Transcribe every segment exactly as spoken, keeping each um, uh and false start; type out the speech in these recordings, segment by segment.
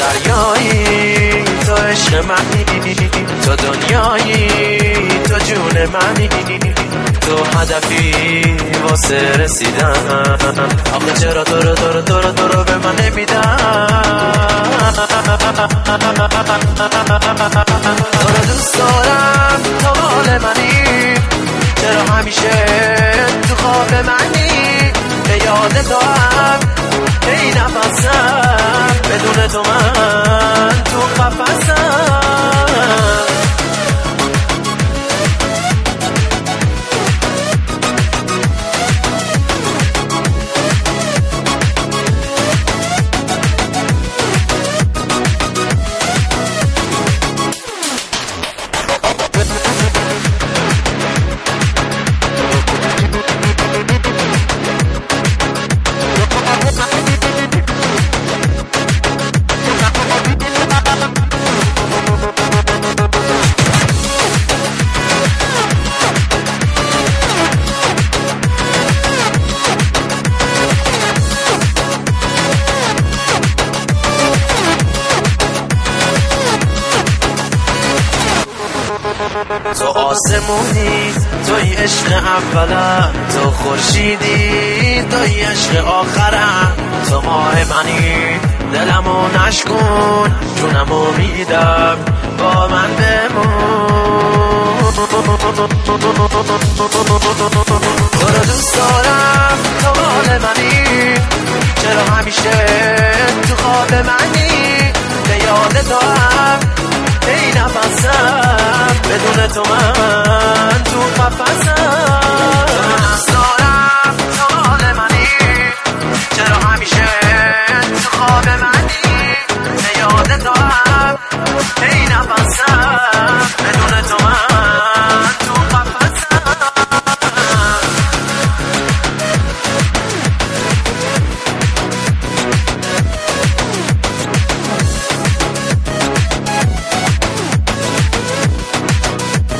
دریایی، تو عشق منی، تو دنیایی، تو جون منی، تو هدفی واسه رسیدن. آخه چرا تو رو تو رو تو رو تو رو به من نمیدن؟ تو رو دوست دارم، تو مال منی، چرا همیشه تو خواب منی؟ به یاد تو هم ای نفسم، بدون تو من تو قفسم. تو آسمونی، توی عشق اولم، تو خورشیدی، توی عشق آخرم، تو ماه منی، دلمو نشکن، جونمو میدم، با من بمون. تو رو دوست دارم، تو مال منی، چرا همیشه تو خواب منی؟ به یاد تو هم ای نفسم، بدون تو من تو قفسم. دوست دارم، تو مال منی، چرا همیشه تو خواب منی؟ به یاد تو هم ای نفسم، بدون تو من تو قفسم.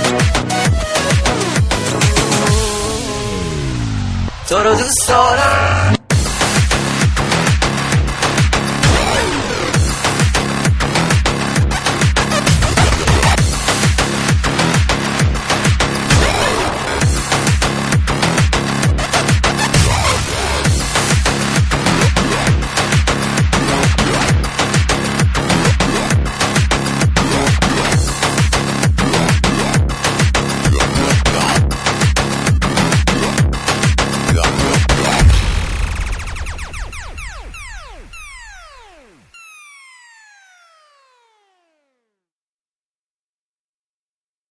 تو رو دوست دارم.